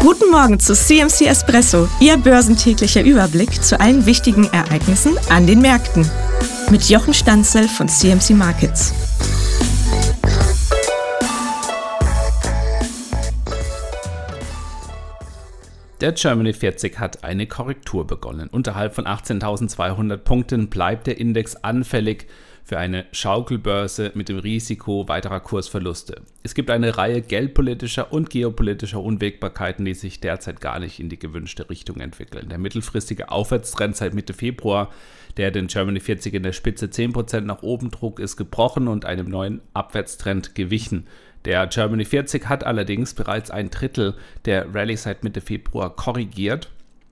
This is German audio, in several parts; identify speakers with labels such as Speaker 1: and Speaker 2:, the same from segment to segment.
Speaker 1: Guten Morgen zu CMC Espresso, Ihr börsentäglicher Überblick zu allen wichtigen Ereignissen an den Märkten. Mit Jochen Stanzel von CMC Markets.
Speaker 2: Der Germany 40 hat eine Korrektur begonnen. Unterhalb von 18.200 Punkten bleibt der Index anfällig für eine Schaukelbörse mit dem Risiko weiterer Kursverluste. Es gibt eine Reihe geldpolitischer und geopolitischer Unwägbarkeiten, die sich derzeit gar nicht in die gewünschte Richtung entwickeln. Der mittelfristige Aufwärtstrend seit Mitte Februar, der den Germany 40 in der Spitze 10% nach oben trug, ist gebrochen und einem neuen Abwärtstrend gewichen. Der Germany 40 hat allerdings bereits ein Drittel der Rallye seit Mitte Februar korrigiert,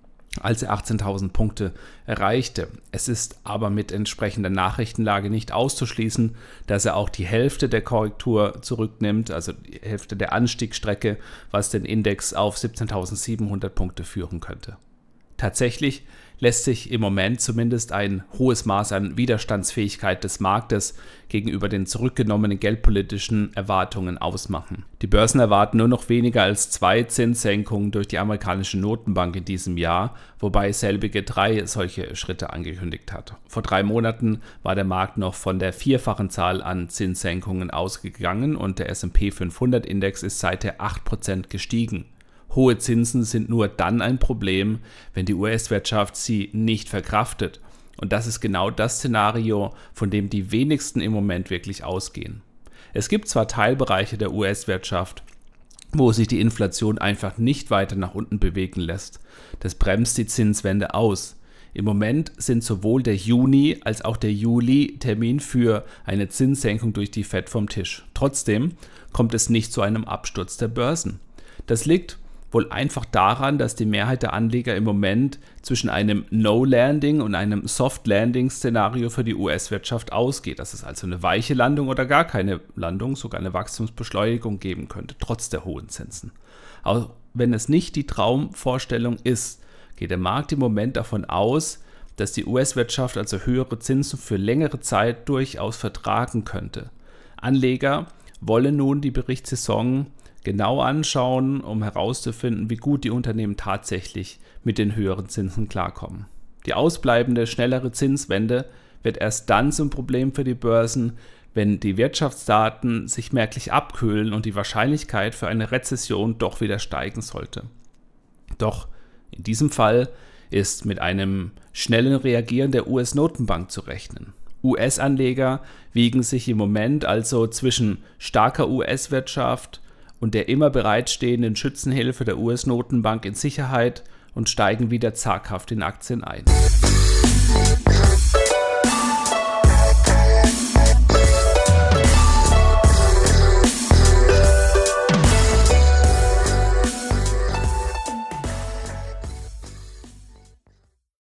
Speaker 2: als er 18.000 Punkte erreichte. Es ist aber mit entsprechender Nachrichtenlage nicht auszuschließen, dass er auch die Hälfte der Korrektur zurücknimmt, also die Hälfte der Anstiegsstrecke, was den Index auf 17.700 Punkte führen könnte. Tatsächlich lässt sich im Moment zumindest ein hohes Maß an Widerstandsfähigkeit des Marktes gegenüber den zurückgenommenen geldpolitischen Erwartungen ausmachen. Die Börsen erwarten nur noch weniger als 2 Zinssenkungen durch die amerikanische Notenbank in diesem Jahr, wobei selbige 3 solche Schritte angekündigt hat. Vor 3 Monaten war der Markt noch von der 4-fachen Zahl an Zinssenkungen ausgegangen und der S&P 500 Index ist seither 8% gestiegen. Hohe Zinsen sind nur dann ein Problem, wenn die US-Wirtschaft sie nicht verkraftet. Und das ist genau das Szenario, von dem die wenigsten im Moment wirklich ausgehen. Es gibt zwar Teilbereiche der US-Wirtschaft, wo sich die Inflation einfach nicht weiter nach unten bewegen lässt. Das bremst die Zinswende aus. Im Moment sind sowohl der Juni als auch der Juli Termin für eine Zinssenkung durch die Fed vom Tisch. Trotzdem kommt es nicht zu einem Absturz der Börsen. Das liegt wohl einfach daran, dass die Mehrheit der Anleger im Moment zwischen einem No-Landing und einem Soft-Landing-Szenario für die US-Wirtschaft ausgeht, dass es also eine weiche Landung oder gar keine Landung, sogar eine Wachstumsbeschleunigung geben könnte, trotz der hohen Zinsen. Auch wenn es nicht die Traumvorstellung ist, geht der Markt im Moment davon aus, dass die US-Wirtschaft also höhere Zinsen für längere Zeit durchaus vertragen könnte. Anleger wollen nun die Berichtssaison genau anschauen, um herauszufinden, wie gut die Unternehmen tatsächlich mit den höheren Zinsen klarkommen. Die ausbleibende, schnellere Zinswende wird erst dann zum Problem für die Börsen, wenn die Wirtschaftsdaten sich merklich abkühlen und die Wahrscheinlichkeit für eine Rezession doch wieder steigen sollte. Doch in diesem Fall ist mit einem schnellen Reagieren der US-Notenbank zu rechnen. US-Anleger wiegen sich im Moment also zwischen starker US-Wirtschaft und der immer bereitstehenden Schützenhilfe der US-Notenbank in Sicherheit und steigen wieder zaghaft in Aktien ein.